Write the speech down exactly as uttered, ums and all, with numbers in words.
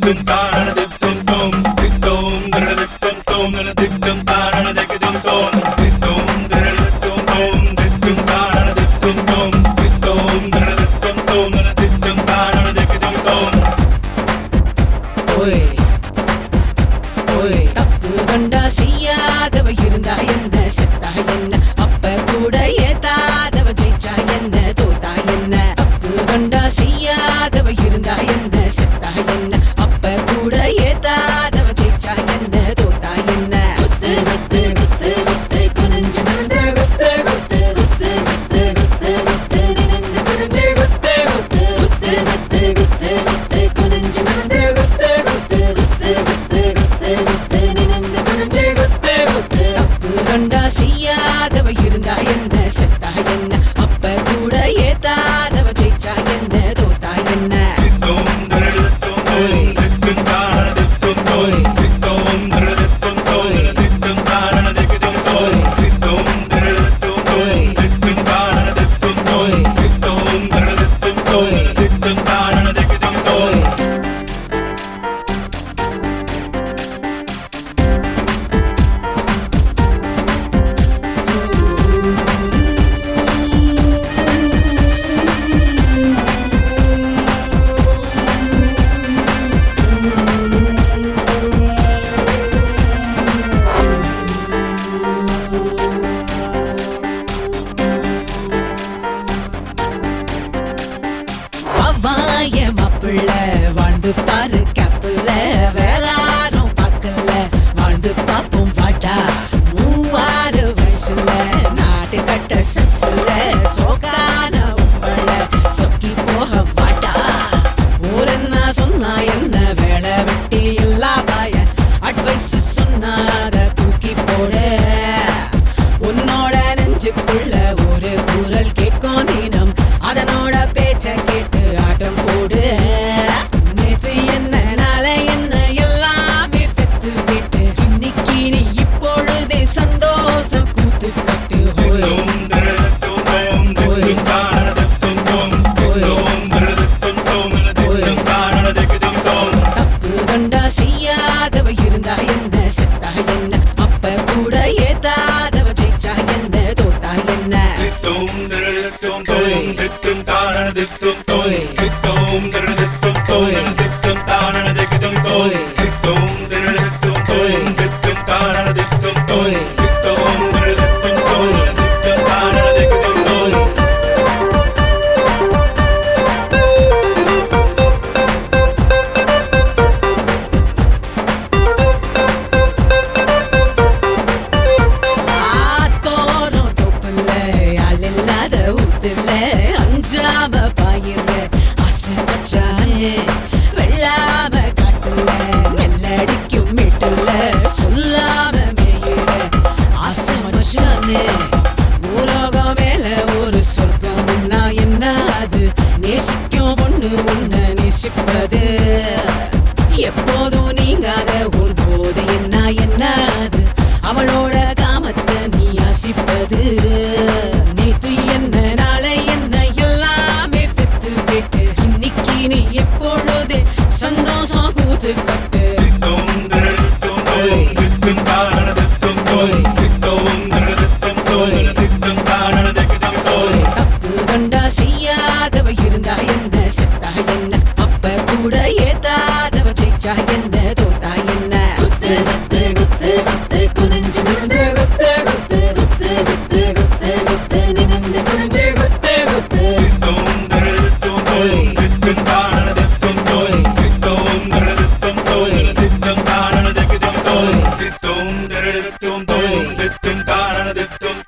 செய்யாதவ இருந்தா என்ன செத்தா என்ன அப்ப கூட ஏதாதவ ஜெயிச்சா என்ன தோத்தா என்ன தப்பு கண்டா செய்யாதவ இருந்தா என்ன செத்தா என்ன அப்ப கூட ஏதாதவ ஜெயிச்சா என்ன தோத்தா என்ன குத்து குத்து குத்து குத்து குனிஞ்சு நடந்து குத்து குத்து குத்து குத்து குத்து குத்து நினைந்து குனிஞ்சு குத்து குத்து குத்து குத்து குத்து குத்து குனிஞ்சு நடந்து குத்து குத்து குத்து குத்து குத்து குத்து நினைந்து குனிஞ்சு குத்து குத்து தப்பு கண்டா செய்யாதவ இருந்தா என்ன செத்தா என்ன அப்ப கூட ஏதாதவ ஜெயிச்சா என்ன தோத்தா என்ன மாப்பிள்ள வாழ்ந்து பாரு கப்பல வேற யாரும் பார்க்கல வாழ்ந்து பாப்போம் வாட்டா மூவாறு வயசுல நாட்டு கட்ட சசுல சோக்கான உங்கள சொக்கி போக வாட்டா ஊரென்னா சொன்னா என்ன வேலை வெட்டி எல்லா பாய அட்வைஸ் சொன்னாத தூக்கி போட உன்னோட நெஞ்சுக்குள்ள ஒரு குரல் கேட்கும் தினம் அதனோட பேச்ச கேட்டு ஆட்டம் போடு நேத்து என்ன நாளை என்ன எல்லாமே பெத்து விட்டு இன்னைக்கு நீ இப்பொழுதே சந்தோஷம் கூத்து கட்டு தப்பு கண்டா செய்யாதவ இருந்தா என்ன செத்தா என்ன அப்ப கூட ஏதாதவ ஜெயிச்சா என்ன தோத்தா என்ன அஞ்சாம பாயுங்க ஆசை வச்சானே வெள்ளாம காட்டுல நெல்லடிக்கும் மீட்டுல சொல்லாம மேயிற ஆசை வச்சானே உலகம் மேல ஒரு சொர்க்கம்னா என்ன அது நேசிக்கும் பொண்ணு ஒண்ணு நேசிப்பது எப்போதும் நீங்காத ஒரு போது என்ன என்ன அது அவளோட காமத்தை நீ ஆசிப்பது நேத்து என்ன நாளை என்ன எல்லாமே பெத்து விட்டு இன்னைக்கு நீ எப்பொழுது சந்தோஷம் கூத்து கட்டு தப்பு கண்டா செய்யாதவ இருந்தா என்ன செத்தா என்ன அப்ப கூட ஏதாதவ ஜெயிச்சா என்ன தோத்தா என்ன குத்து குத்து குத்து குத்து குனிஞ்சு நடந்து குத்து குத்து குத்து குத்து குத்து குத்து நினைந்து குனிஞ்சு குத்து குத்து Dum dum dum dum dum dum dum dum dum dum dum dum dum dum dum dum dum